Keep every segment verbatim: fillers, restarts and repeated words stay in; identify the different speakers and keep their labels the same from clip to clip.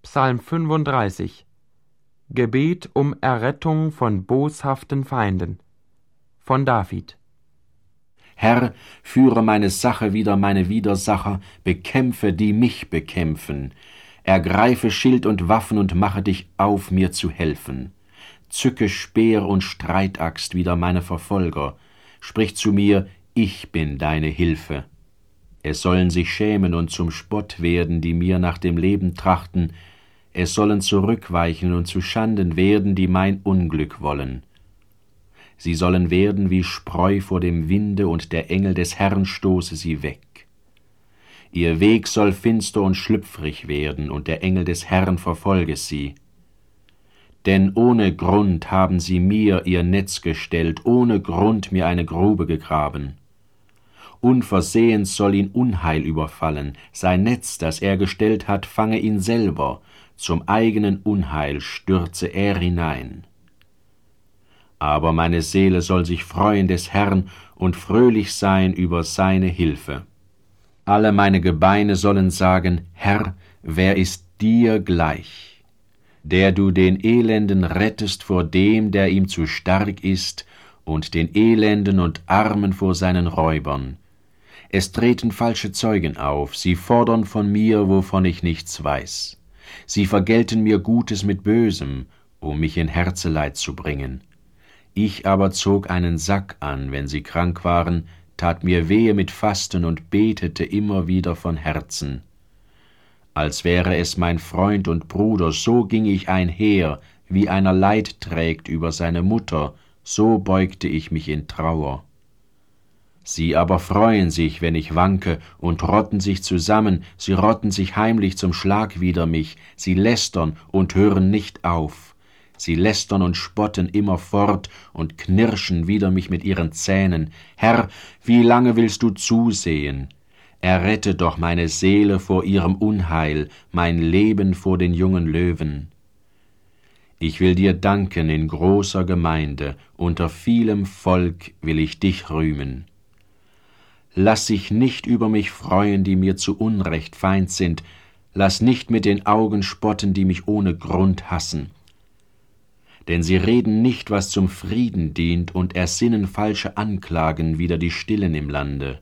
Speaker 1: Psalm fünfunddreißig. Gebet um Errettung von boshaften Feinden von David.
Speaker 2: Herr, führe meine Sache wider meine Widersacher, bekämpfe, die mich bekämpfen. Ergreife Schild und Waffen und mache dich auf, mir zu helfen. Zücke Speer und Streitaxt wider meine Verfolger. Sprich zu mir, ich bin deine Hilfe. Es sollen sich schämen und zum Spott werden, die mir nach dem Leben trachten. Es sollen zurückweichen und zu Schanden werden, die mein Unglück wollen. Sie sollen werden wie Spreu vor dem Winde, und der Engel des Herrn stoße sie weg. Ihr Weg soll finster und schlüpfrig werden, und der Engel des Herrn verfolge sie. Denn ohne Grund haben sie mir ihr Netz gestellt, ohne Grund mir eine Grube gegraben. Unversehens soll ihn Unheil überfallen, sein Netz, das er gestellt hat, fange ihn selber, zum eigenen Unheil stürze er hinein. Aber meine Seele soll sich freuen des Herrn und fröhlich sein über seine Hilfe. Alle meine Gebeine sollen sagen, Herr, wer ist dir gleich? Der du den Elenden rettest vor dem, der ihm zu stark ist, und den Elenden und Armen vor seinen Räubern. Es treten falsche Zeugen auf, sie fordern von mir, wovon ich nichts weiß. Sie vergelten mir Gutes mit Bösem, um mich in Herzeleid zu bringen. Ich aber zog einen Sack an, wenn sie krank waren, tat mir wehe mit Fasten und betete immer wieder von Herzen. Als wäre es mein Freund und Bruder, so ging ich einher, wie einer Leid trägt über seine Mutter, so beugte ich mich in Trauer. Sie aber freuen sich, wenn ich wanke, und rotten sich zusammen, sie rotten sich heimlich zum Schlag wider mich, sie lästern und hören nicht auf. Sie lästern und spotten immerfort und knirschen wider mich mit ihren Zähnen. Herr, wie lange willst du zusehen? Errette doch meine Seele vor ihrem Unheil, mein Leben vor den jungen Löwen. Ich will dir danken in großer Gemeinde, unter vielem Volk will ich dich rühmen. Lass sich nicht über mich freuen, die mir zu Unrecht Feind sind, lass nicht mit den Augen spotten, die mich ohne Grund hassen. Denn sie reden nicht, was zum Frieden dient, und ersinnen falsche Anklagen wider die Stillen im Lande.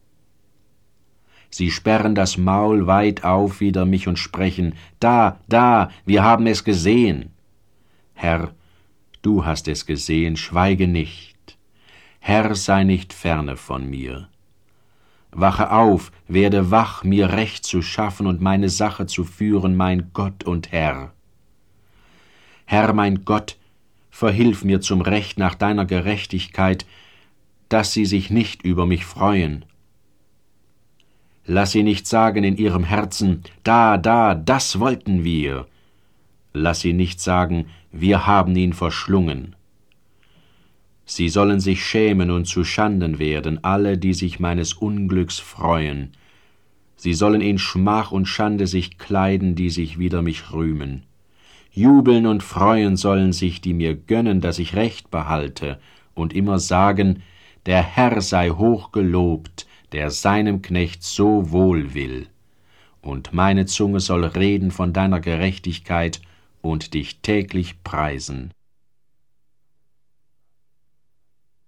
Speaker 2: Sie sperren das Maul weit auf wider mich und sprechen, da, da, wir haben es gesehen. Herr, du hast es gesehen, schweige nicht. Herr, sei nicht ferne von mir. Wache auf, werde wach, mir Recht zu schaffen und meine Sache zu führen, mein Gott und Herr. Herr, mein Gott, verhilf mir zum Recht nach deiner Gerechtigkeit, dass sie sich nicht über mich freuen. Lass sie nicht sagen in ihrem Herzen, da, da, das wollten wir. Lass sie nicht sagen, wir haben ihn verschlungen. Sie sollen sich schämen und zu Schanden werden, alle, die sich meines Unglücks freuen. Sie sollen in Schmach und Schande sich kleiden, die sich wider mich rühmen. Jubeln und freuen sollen sich, die mir gönnen, dass ich Recht behalte, und immer sagen, der Herr sei hoch gelobt, der seinem Knecht so wohl will. Und meine Zunge soll reden von deiner Gerechtigkeit und dich täglich preisen.